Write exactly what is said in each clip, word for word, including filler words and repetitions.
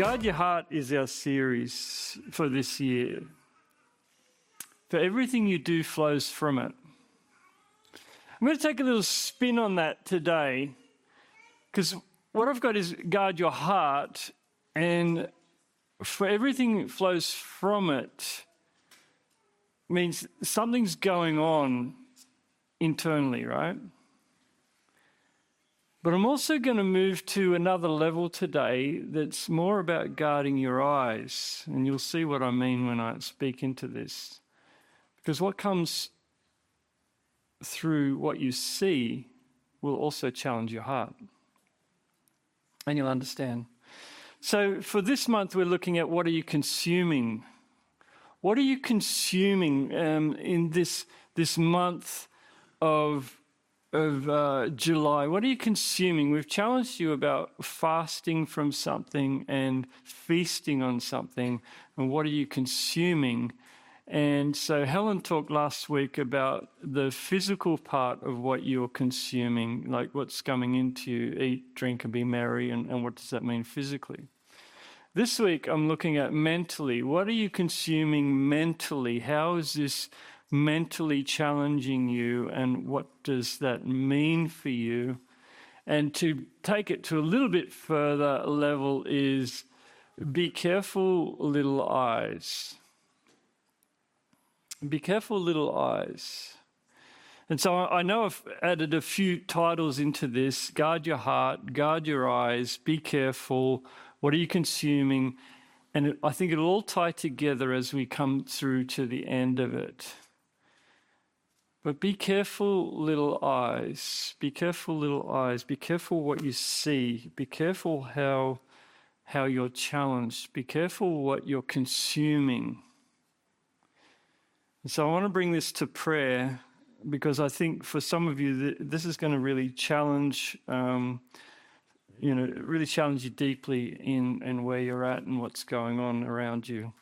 Guard Your Heart is our series for this year. For everything you do flows from it. I'm going to take a little spin on that today, because what I've got is guard your heart, and for everything that flows from it means something's going on internally, right? But I'm also going to move to another level today that's more about guarding your eyes. And you'll see what I mean when I speak into this. Because what comes through what you see will also challenge your heart. And you'll understand. So for this month, we're looking at what are you consuming? What are you consuming um, in this, this month of of uh, July? What are you consuming? We've challenged you about fasting from something and feasting on something, and what are you consuming? And so Helen talked last week about the physical part of what you're consuming, like what's coming into you, eat, drink, and be merry, and, and what does that mean physically? This week I'm looking at mentally. What are you consuming mentally? How is this mentally challenging you, and what does that mean for you? And to take it to a little bit further level is be careful, little eyes. Be careful, little eyes. And so I know I've added a few titles into this. Guard your heart, guard your eyes, be careful. What are you consuming? And it, I think it'll all tie together as we come through to the end of it. But be careful, little eyes. Be careful, little eyes. Be careful what you see. Be careful how, how you're challenged. Be careful what you're consuming. And so I want to bring this to prayer, because I think for some of you, this is going to really challenge, um, you know, really challenge you deeply in, in where you're at and what's going on around you.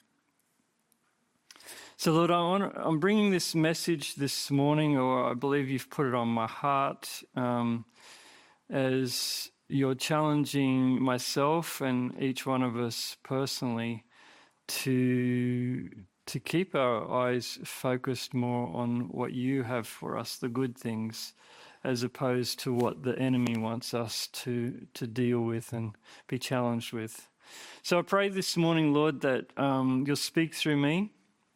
So, Lord, I want to, I'm bringing this message this morning, or I believe you've put it on my heart, um, as you're challenging myself and each one of us personally to, to keep our eyes focused more on what you have for us, the good things, as opposed to what the enemy wants us to, to deal with and be challenged with. So I pray this morning, Lord, that um, you'll speak through me,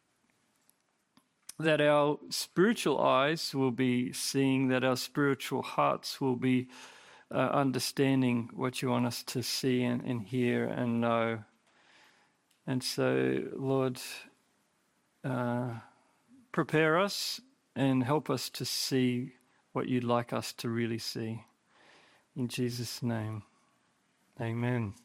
that our spiritual eyes will be seeing, that our spiritual hearts will be uh, understanding what you want us to see and, and hear and know. And so, Lord, uh, prepare us and help us to see what you'd like us to really see. In Jesus' name, amen.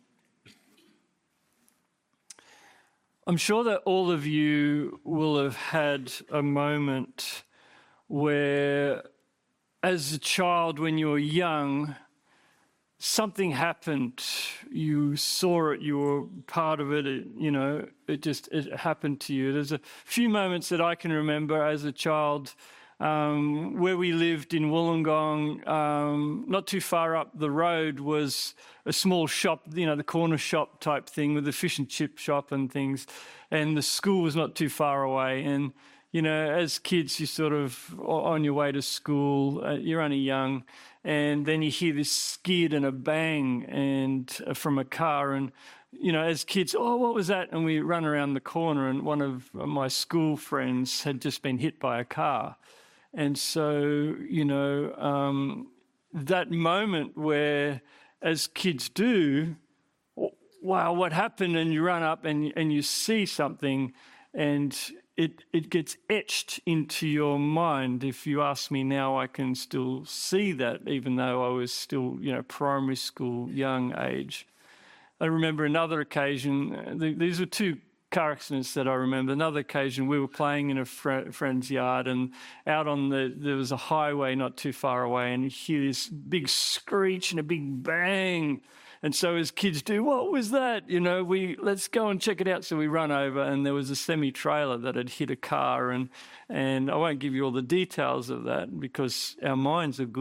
I'm sure that all of you will have had a moment where, as a child, when you were young, something happened. You saw it, you were part of it, it you know, it just it happened to you. There's a few moments that I can remember as a child um, where we lived in Wollongong. Um, not too far up the road was a small shop, you know, the corner shop type thing with the fish and chip shop and things. And the school was not too far away. And, you know, as kids, you sort of on your way to school, uh, you're only young, and then you hear this skid and a bang and uh, from a car. And, you know, as kids, oh, what was that? And we run around the corner, and one of my school friends had just been hit by a car. And so, you know, um, that moment where, as kids do, wow, what happened? And you run up and and you see something, and it it gets etched into your mind. If you ask me now, I can still see that, even though I was still, you know, primary school, young age. I remember another occasion, these were two car accidents that I remember. Another occasion, we were playing in a fr- friend's yard, and out on the, there was a highway not too far away, and you hear this big screech and a big bang. And so as kids do, what was that? You know, we let's go and check it out. So we run over, and there was a semi-trailer that had hit a car. And, and I won't give you all the details of that, because our minds are good at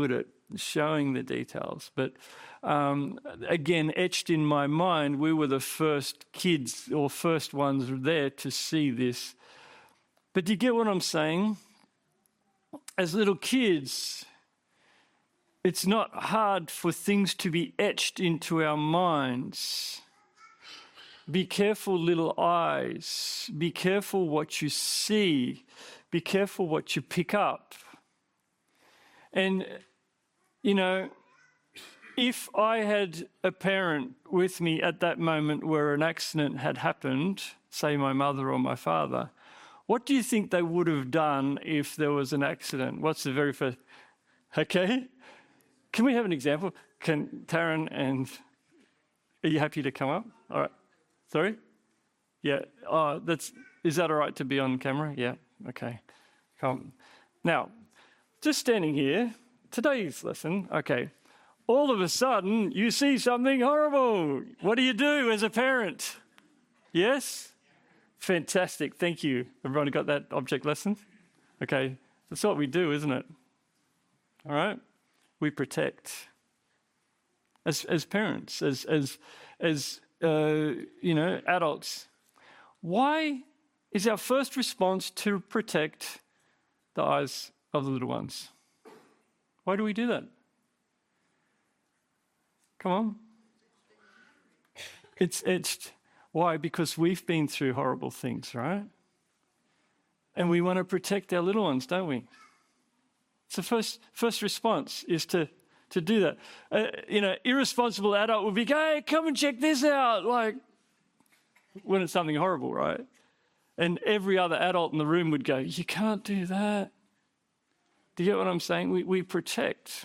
showing the details. But um, again, etched in my mind, we were the first kids or first ones there to see this. But do you get what I'm saying? As little kids, it's not hard for things to be etched into our minds. Be careful, little eyes. Be careful what you see. Be careful what you pick up. And, you know, if I had a parent with me at that moment where an accident had happened, say my mother or my father, what do you think they would have done if there was an accident? What's the very first? Okay. Can we have an example? Can Taryn and... Are you happy to come up? All right. Sorry? Yeah. Oh, that's... Is that all right to be on camera? Yeah. Okay. Come. Now, just standing here, today's lesson, okay, all of a sudden you see something horrible. What do you do as a parent? Yes? Fantastic. Thank you. Everyone got that object lesson? Okay. That's what we do, isn't it? All right? We protect. As as parents, as as as uh, you know, adults. Why is our first response to protect the eyes of the little ones? Why do we do that? Come on. It's it's why? Because we've been through horrible things, right? And we want to protect our little ones, don't we? So first first response is to to do that. Uh, you know, irresponsible adult would be, hey, come and check this out, like when it's something horrible, right? And every other adult in the room would go, you can't do that. Do you get what I'm saying? We we protect.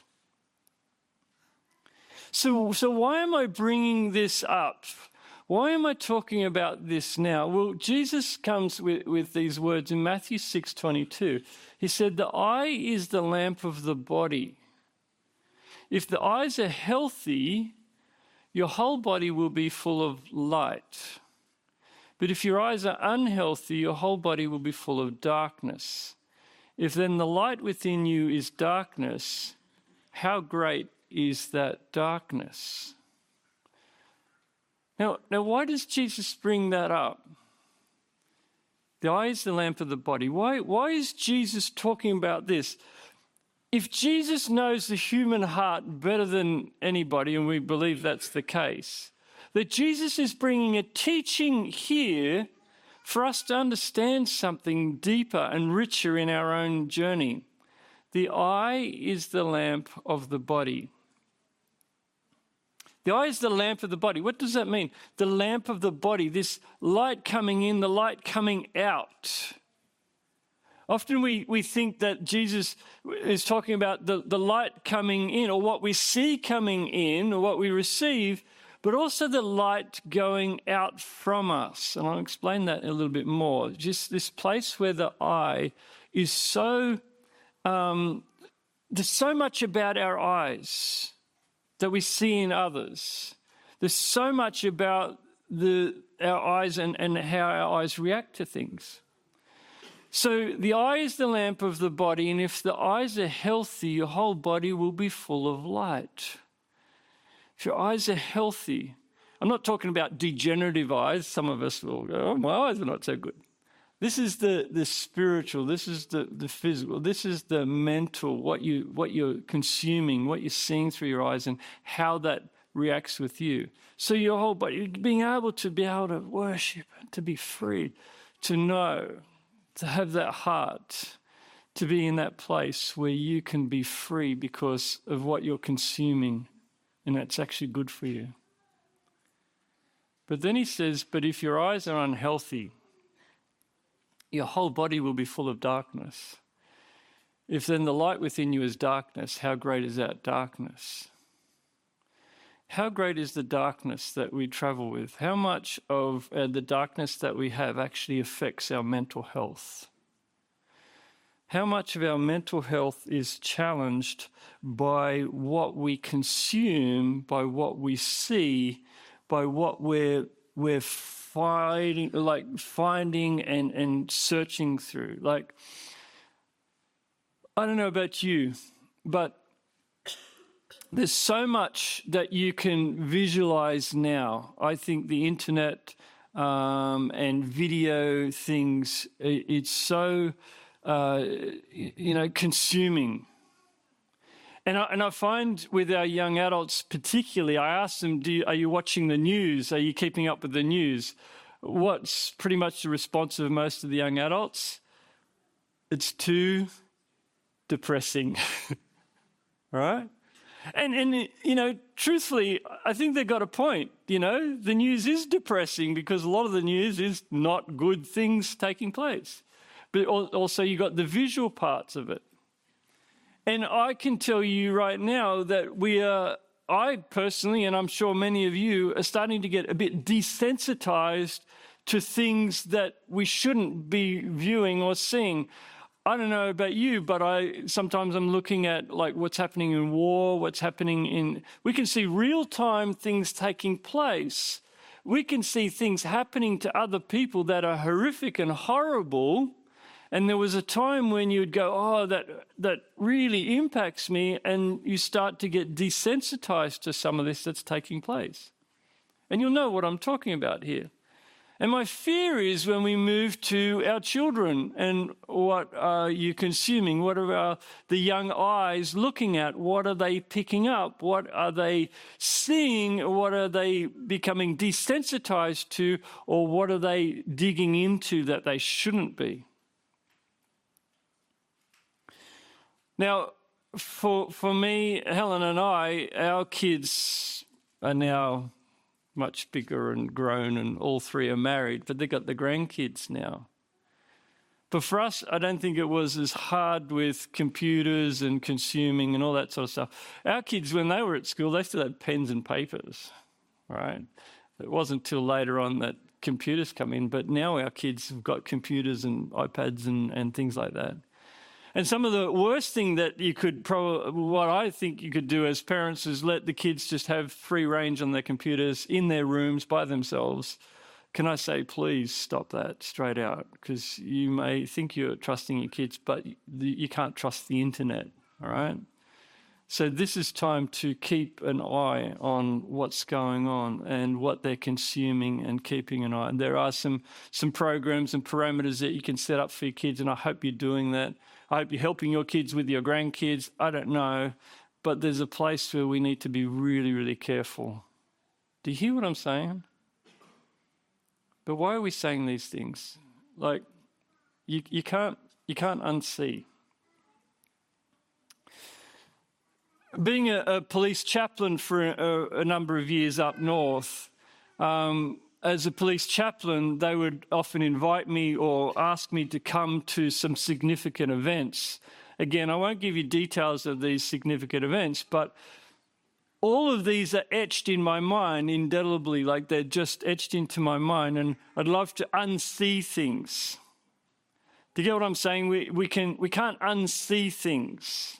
So so why am I bringing this up? Why am I talking about this now? Well, Jesus comes with, with these words in Matthew six twenty-two. He said, the eye is the lamp of the body. If the eyes are healthy, your whole body will be full of light. But if your eyes are unhealthy, your whole body will be full of darkness. If then the light within you is darkness, how great is that darkness? Now, now, why does Jesus bring that up? The eye is the lamp of the body. Why, why is Jesus talking about this? If Jesus knows the human heart better than anybody, and we believe that's the case, that Jesus is bringing a teaching here for us to understand something deeper and richer in our own journey. The eye is the lamp of the body. The eye is the lamp of the body. What does that mean? The lamp of the body, this light coming in, the light coming out. Often we, we think that Jesus is talking about the, the light coming in, or what we see coming in, or what we receive, but also the light going out from us. And I'll explain that a little bit more. Just this place where the eye is so, um, there's so much about our eyes that we see in others. There's so much about the our eyes and, and how our eyes react to things. So the eye is the lamp of the body, and if the eyes are healthy, your whole body will be full of light. If your eyes are healthy, I'm not talking about degenerative eyes. Some of us will go, oh, my eyes are not so good. This is the, the spiritual, this is the, the physical, this is the mental, what, you, what you're consuming, what you're seeing through your eyes and how that reacts with you. So your whole body, being able to be able to worship, to be free, to know, to have that heart, to be in that place where you can be free because of what you're consuming, and that's actually good for you. But then he says, but if your eyes are unhealthy, your whole body will be full of darkness. If then the light within you is darkness, how great is that darkness? How great is the darkness that we travel with? How much of uh, the darkness that we have actually affects our mental health? How much of our mental health is challenged by what we consume, by what we see, by what we're we're finding, like finding and, and searching through? Like, I don't know about you, but there's so much that you can visualize now. I think the internet um, and video things, it, it's so, uh, you know, consuming. And I, and I find with our young adults particularly, I ask them, Do you, are you watching the news? Are you keeping up with the news? What's pretty much the response of most of the young adults? It's too depressing, right? And, and, you know, truthfully, I think they've got a point. You know, the news is depressing because a lot of the news is not good things taking place. But also you've got the visual parts of it. And I can tell you right now that we are, I personally, and I'm sure many of you, are starting to get a bit desensitized to things that we shouldn't be viewing or seeing. I don't know about you, but I sometimes I'm looking at like what's happening in war, what's happening in, we can see real-time things taking place. We can see things happening to other people that are horrific and horrible. And there was a time when you'd go, oh, that that really impacts me, and you start to get desensitized to some of this that's taking place. And you'll know what I'm talking about here. And my fear is when we move to our children and what are you consuming? What are our, the young eyes looking at? What are they picking up? What are they seeing? What are they becoming desensitized to? Or what are they digging into that they shouldn't be? Now, for for me, Helen and I, our kids are now much bigger and grown, and all three are married, but they've got the grandkids now. But for us, I don't think it was as hard with computers and consuming and all that sort of stuff. Our kids, when they were at school, they still had pens and papers, right? It wasn't until later on that computers come in, but now our kids have got computers and iPads and, and things like that. And some of the worst thing that you could, pro- what I think you could do as parents is let the kids just have free range on their computers in their rooms by themselves. Can I say, please stop that straight out? Because you may think you're trusting your kids, but you can't trust the internet, all right? So this is time to keep an eye on what's going on and what they're consuming and keeping an eye. And there are some, some programs and parameters that you can set up for your kids, and I hope you're doing that. I hope you're helping your kids with your grandkids. I don't know, but there's a place where we need to be really, really careful. Do you hear what I'm saying? But why are we saying these things? Like, you you can't you can't unsee. Being a, a police chaplain for a, a number of years up north, um, as a police chaplain, they would often invite me or ask me to come to some significant events. Again, I won't give you details of these significant events, but all of these are etched in my mind indelibly, like they're just etched into my mind, and I'd love to unsee things. Do you get what I'm saying? We, we, can, we can't unsee things.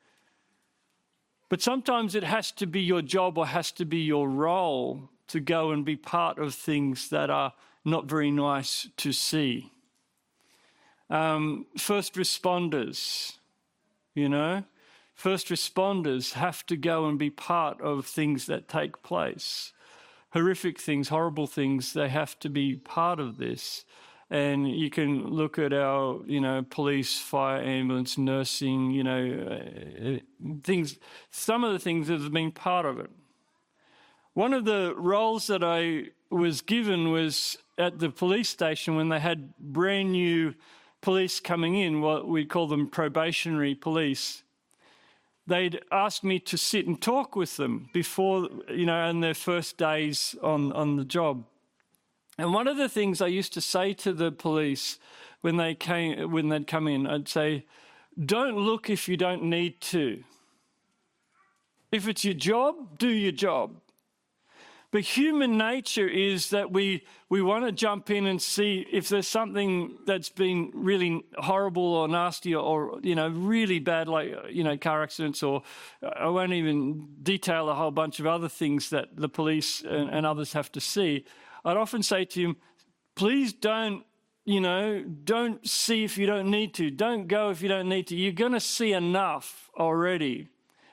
But sometimes it has to be your job or has to be your role to go and be part of things that are not very nice to see. Um, first responders, you know, first responders have to go and be part of things that take place. Horrific things, horrible things, they have to be part of this. And you can look at our, you know, police, fire, ambulance, nursing, you know, uh, things, some of the things that have been part of it. One of the roles that I was given was at the police station when they had brand new police coming in, what we call them probationary police. They'd ask me to sit and talk with them before, you know, in their first days on, on the job. And one of the things I used to say to the police when they came, when they'd come in, I'd say, don't look if you don't need to. If it's your job, do your job. But human nature is that we, we want to jump in and see if there's something that's been really horrible or nasty or, you know, really bad, like, you know, car accidents, or I won't even detail a whole bunch of other things that the police and, and others have to see. I'd often say to him, please don't, you know, don't see if you don't need to. Don't go if you don't need to. You're going to see enough already.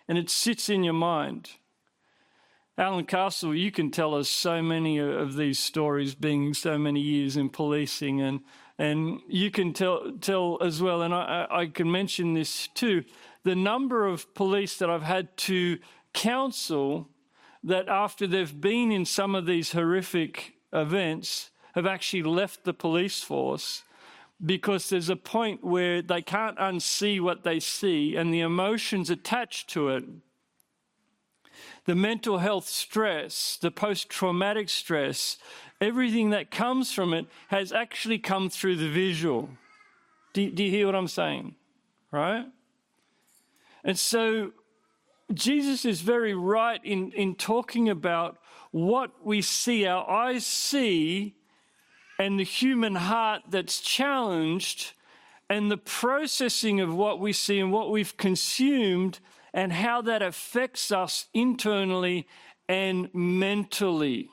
and it sits in your mind. Alan Castle, you can tell us so many of these stories, being so many years in policing, and and you can tell tell as well, and I, I can mention this too, the number of police that I've had to counsel that after they've been in some of these horrific events have actually left the police force because there's a point where they can't unsee what they see, and the emotions attached to it, the mental health stress, the post-traumatic stress, everything that comes from it has actually come through the visual. Do, do you hear what I'm saying? Right? And so Jesus is very right in, in talking about what we see, our eyes see, and the human heart that's challenged, and the processing of what we see and what we've consumed, and how that affects us internally and mentally.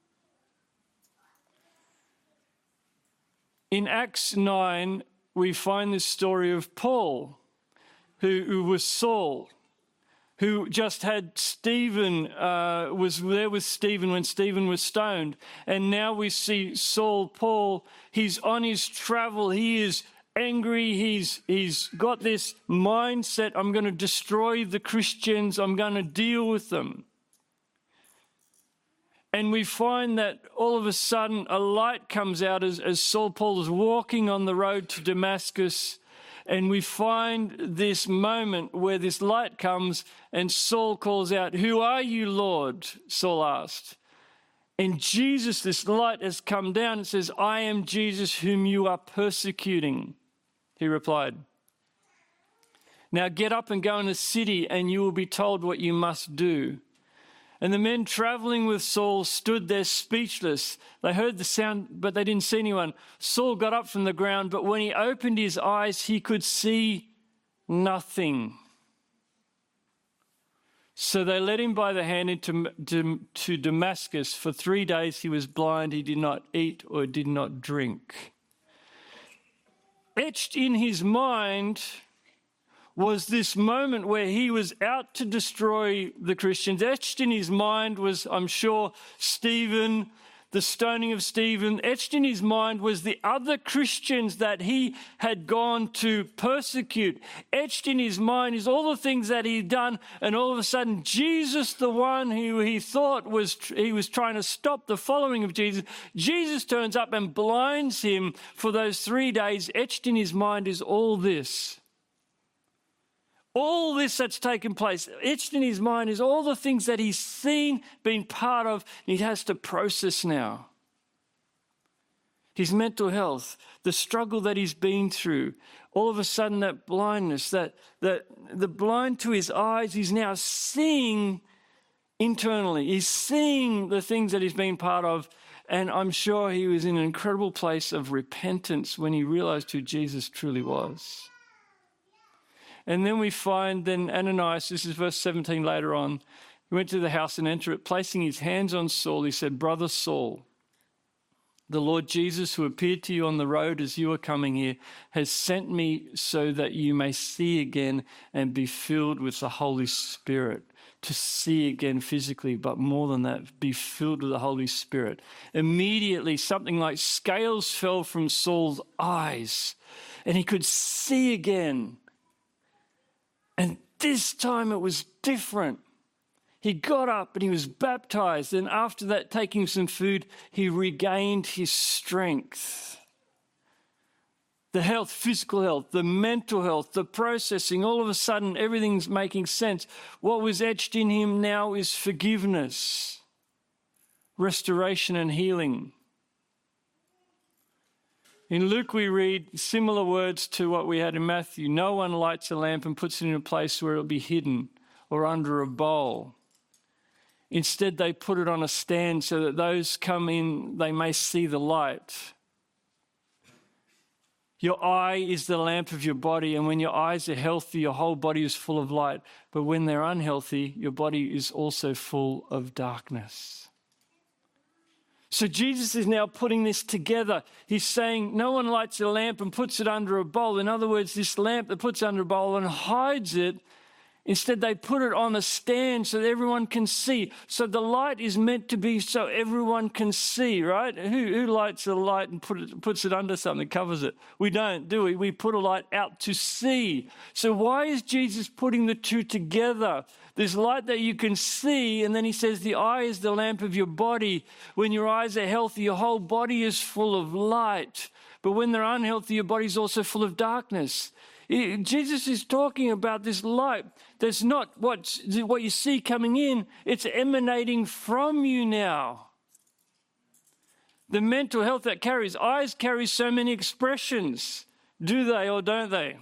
In Acts nine, we find this story of Paul, who, who was Saul, who just had Stephen, uh, was there with Stephen when Stephen was stoned. And now we see Saul, Paul, he's on his travel, he is angry, he's he's got this mindset, I'm going to destroy the Christians, I'm going to deal with them. And we find that all of a sudden a light comes out as, as Saul Paul is walking on the road to Damascus, and we find this moment where this light comes and Saul calls out, "Who are you, Lord?" Saul asked. And Jesus, this light has come down and says, "I am Jesus whom you are persecuting." He replied, "Now get up and go in the city, and you will be told what you must do." And the men traveling with Saul stood there speechless. They heard the sound, but they didn't see anyone. Saul got up from the ground, but when he opened his eyes, he could see nothing. So they led him by the hand into to, to Damascus. For three days he was blind. He did not eat or did not drink. Etched in his mind was this moment where he was out to destroy the Christians. Etched in his mind was, I'm sure, Stephen, the stoning of Stephen. Etched in his mind was the other Christians that he had gone to persecute. Etched in his mind is all the things that he'd done, and all of a sudden Jesus, the one who he thought was he was trying to stop the following of Jesus, Jesus turns up and blinds him for those three days. Etched in his mind is all this. All this that's taken place, etched in his mind is all the things that he's seen, been part of, and he has to process now. His mental health, the struggle that he's been through, all of a sudden that blindness, that, that the blind to his eyes, he's now seeing internally. He's seeing the things that he's been part of, and I'm sure he was in an incredible place of repentance when he realized who Jesus truly was. And then we find then Ananias, this is verse seventeen later on, he went to the house and entered it. Placing his hands on Saul, he said, "Brother Saul, the Lord Jesus, who appeared to you on the road as you were coming here, has sent me so that you may see again and be filled with the Holy Spirit." To see again physically, but more than that, be filled with the Holy Spirit. Immediately, something like scales fell from Saul's eyes, and he could see again. And this time it was different. He got up and he was baptized. And after that, taking some food, he regained his strength. The health, physical health, the mental health, the processing, all of a sudden everything's making sense. What was etched in him now is forgiveness, restoration and healing. In Luke, we read similar words to what we had in Matthew. No one lights a lamp and puts it in a place where it'll be hidden or under a bowl. Instead, they put it on a stand so that those come in, they may see the light. Your eye is the lamp of your body, and when your eyes are healthy, your whole body is full of light. But when they're unhealthy, your body is also full of darkness. So Jesus is now putting this together. He's saying no one lights a lamp and puts it under a bowl. In other words, this lamp that puts it under a bowl and hides it Instead, they put it on a stand so that everyone can see. So the light is meant to be so everyone can see, right? Who, who lights a light and put it, puts it under something, covers it? We don't, do we? We put a light out to see. So why is Jesus putting the two together? There's light that you can see, and then he says the eye is the lamp of your body. When your eyes are healthy, your whole body is full of light. But when they're unhealthy, your body's also full of darkness. Jesus is talking about this light that's not what, what you see coming in, it's emanating from you now. The mental health that carries, eyes carry so many expressions. Do they or don't they?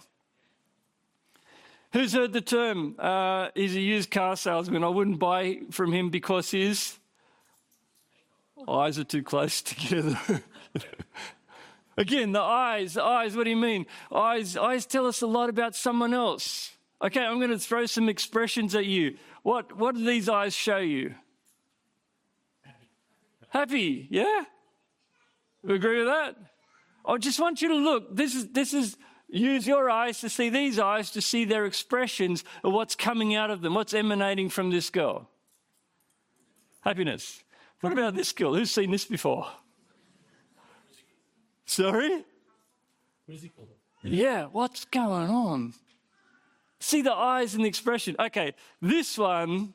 Who's heard the term, uh, he's a used car salesman, I wouldn't buy from him because his eyes are too close together. Again, the eyes, the eyes, what do you mean? Eyes, eyes tell us a lot about someone else. Okay, I'm going to throw some expressions at you. What, what do these eyes show you? Happy, yeah? You agree with that? I just want you to look. This is, this is, use your eyes to see these eyes, to see their expressions of what's coming out of them, what's emanating from this girl. Happiness. What about this girl? Who's seen this before? Sorry? Physical. Yeah, what's going on? See the eyes and the expression. Okay, this one.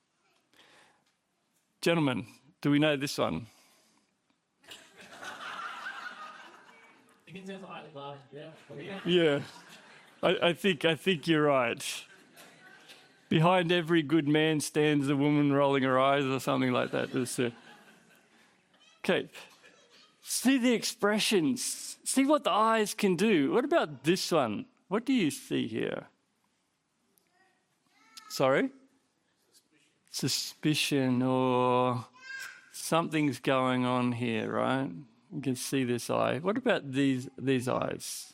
Gentlemen, do we know this one? Yeah, I, I think I think you're right. Behind every good man stands a woman rolling her eyes or something like that. Uh... Okay. See the expressions. See what the eyes can do. What about this one? What do you see here? Sorry? Suspicion, or something's going on here, right? You can see this eye. What about these these eyes?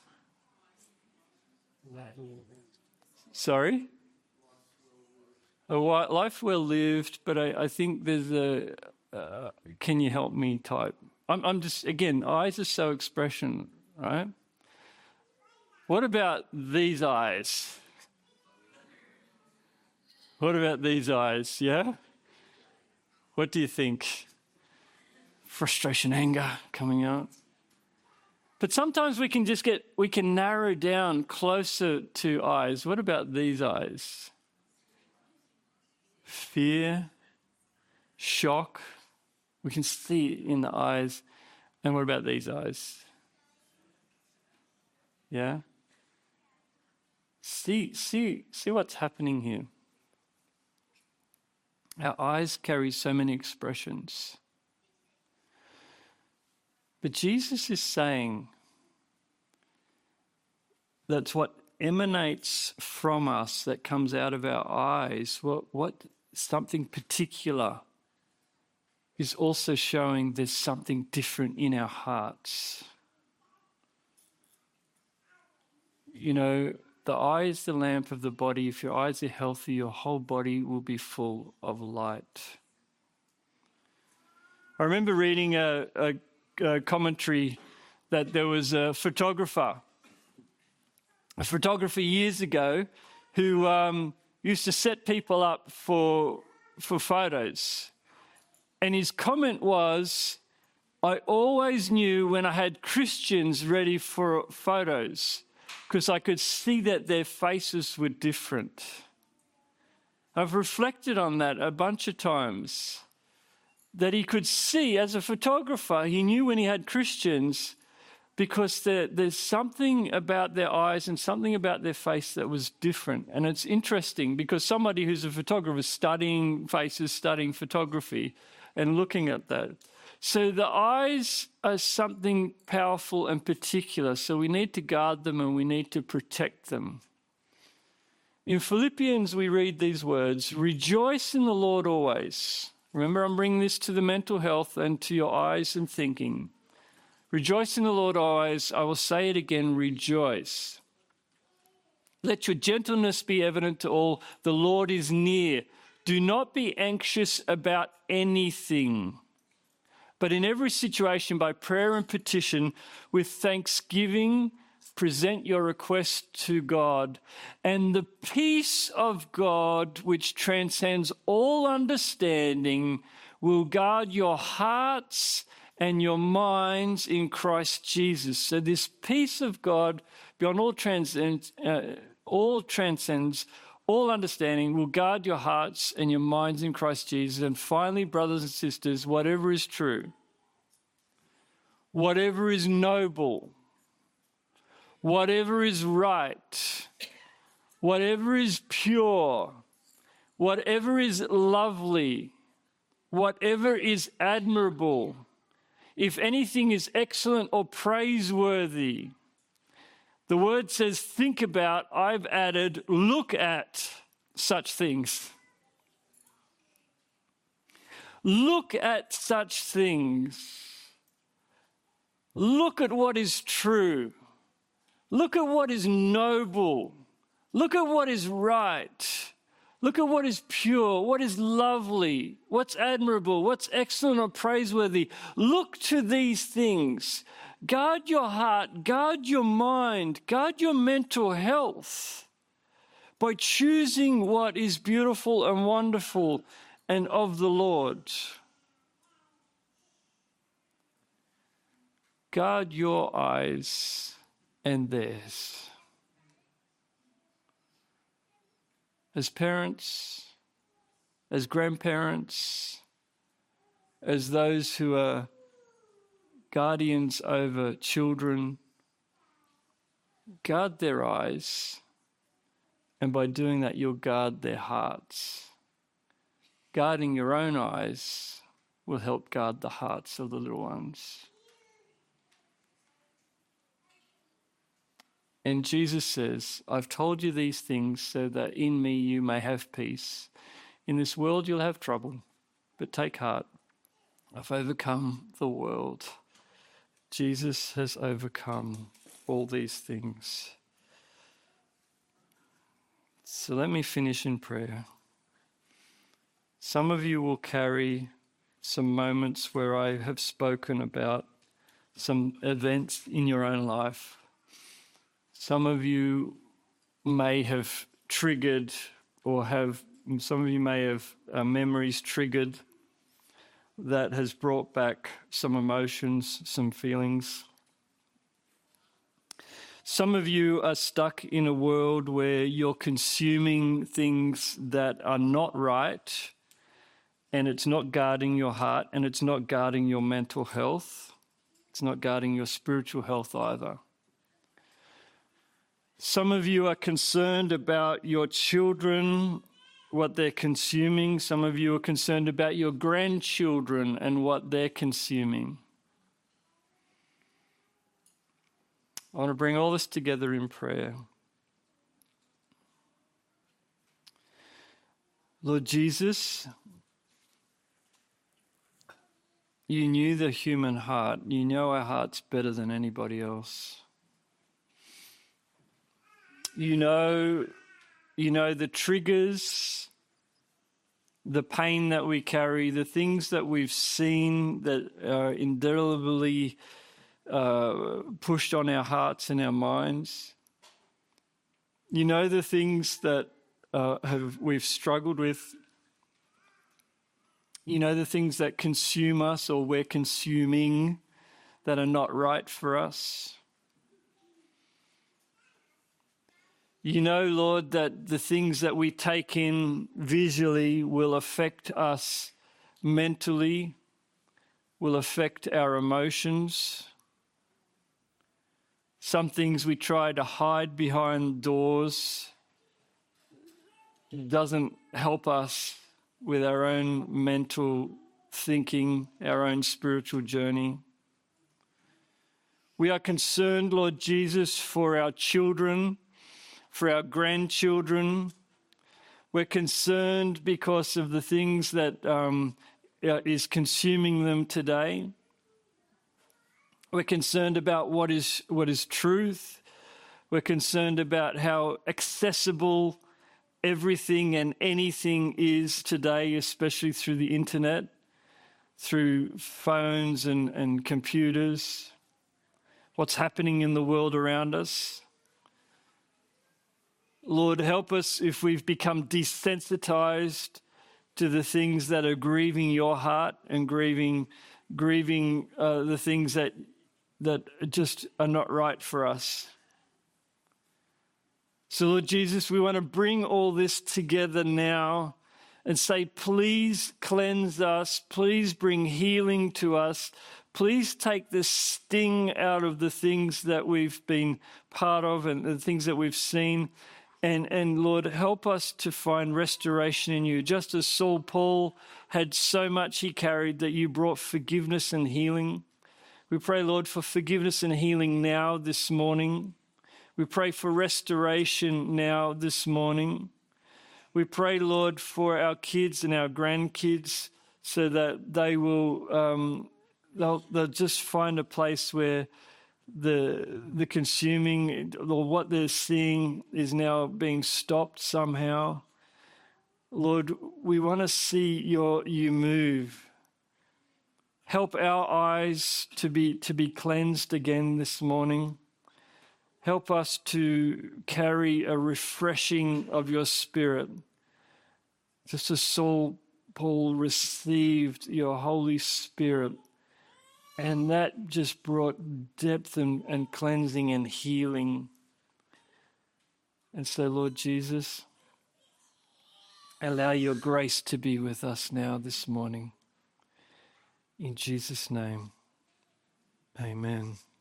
Sorry? A life well lived, but I, I think there's a uh, can you help me type. I'm, I'm just, again, eyes are so expression, right? What about these eyes? What about these eyes, yeah? What do you think? Frustration, anger coming out. But sometimes we can just get, we can narrow down closer to eyes. What about these eyes? Fear, shock. We can see it in the eyes. And what about these eyes? Yeah? See, see, see what's happening here. Our eyes carry so many expressions. But Jesus is saying that's what emanates from us, that comes out of our eyes, what, what something particular is also showing there's something different in our hearts. You know, the eye is the lamp of the body. If your eyes are healthy, your whole body will be full of light. I remember reading a, a, a commentary that there was a photographer, a photographer years ago who um, used to set people up for, for photos. And his comment was, I always knew when I had Christians ready for photos because I could see that their faces were different. I've reflected on that a bunch of times, that he could see as a photographer, he knew when he had Christians because there, there's something about their eyes and something about their face that was different. And it's interesting because somebody who's a photographer studying faces, studying photography and looking at that. So the eyes are something powerful and particular, so we need to guard them and we need to protect them. In Philippians, we read these words, rejoice in the Lord always. Remember, I'm bringing this to the mental health and to your eyes and thinking. Rejoice in the Lord always. I will say it again, rejoice. Let your gentleness be evident to all. The Lord is near. Do not be anxious about anything, but in every situation by prayer and petition with thanksgiving, present your request to God, and the peace of God, which transcends all understanding, will guard your hearts and your minds in Christ Jesus. So this peace of God, beyond all transcends, uh, all transcends all understanding, will guard your hearts and your minds in Christ Jesus. And finally, brothers and sisters, whatever is true, whatever is noble, whatever is right, whatever is pure, whatever is lovely, whatever is admirable, if anything is excellent or praiseworthy, the word says, think about, I've added, look at such things. Look at such things. Look at what is true. Look at what is noble. Look at what is right. Look at what is pure, what is lovely, what's admirable, what's excellent or praiseworthy. Look to these things. Guard your heart, guard your mind, guard your mental health by choosing what is beautiful and wonderful and of the Lord. Guard your eyes and theirs. As parents, as grandparents, as those who are guardians over children, guard their eyes, and by doing that, you'll guard their hearts. Guarding your own eyes will help guard the hearts of the little ones. And Jesus says, I've told you these things so that in me you may have peace. In this world you'll have trouble, but take heart. I've overcome the world. Jesus has overcome all these things. So let me finish in prayer. Some of you will carry some moments where I have spoken about some events in your own life. Some of you may have triggered or have, some of you may have uh, memories triggered that has brought back some emotions, some feelings. Some of you are stuck in a world where you're consuming things that are not right, and it's not guarding your heart, and it's not guarding your mental health. It's not guarding your spiritual health either. Some of you are concerned about your children, what they're consuming. Some of you are concerned about your grandchildren and what they're consuming. I want to bring all this together in prayer. Lord Jesus, you knew the human heart. You know our hearts better than anybody else. You know, you know the triggers, the pain that we carry, the things that we've seen that are indelibly uh, pushed on our hearts and our minds. You know the things that uh, have we've struggled with. You know the things that consume us or we're consuming that are not right for us. You know, Lord, that the things that we take in visually will affect us mentally, will affect our emotions. Some things we try to hide behind doors. It doesn't help us with our own mental thinking, our own spiritual journey. We are concerned, Lord Jesus, for our children, for our grandchildren. We're concerned because of the things that um, is consuming them today. We're concerned about what is what is truth. We're concerned about how accessible everything and anything is today, especially through the internet, through phones and, and computers. what's happening in the world around us. Lord, help us if we've become desensitized to the things that are grieving your heart and grieving grieving uh, the things that that just are not right for us. So, Lord Jesus, we want to bring all this together now and say, please cleanse us. Please bring healing to us. Please take the sting out of the things that we've been part of and the things that we've seen. And, and Lord, help us to find restoration in you. Just as Saul Paul had so much he carried that you brought forgiveness and healing. We pray, Lord, for forgiveness and healing now this morning. We pray for restoration now this morning. We pray, Lord, for our kids and our grandkids so that they will, um, they'll, they'll just find a place where the the consuming or what they're seeing is now being stopped somehow. Lord, we want to see your you move. Help our eyes to be to be cleansed again this morning. Help us to carry a refreshing of your Spirit. Just as Saul Paul received your Holy Spirit, and that just brought depth and, and cleansing and healing. And so, Lord Jesus, allow your grace to be with us now this morning. In Jesus' name, amen.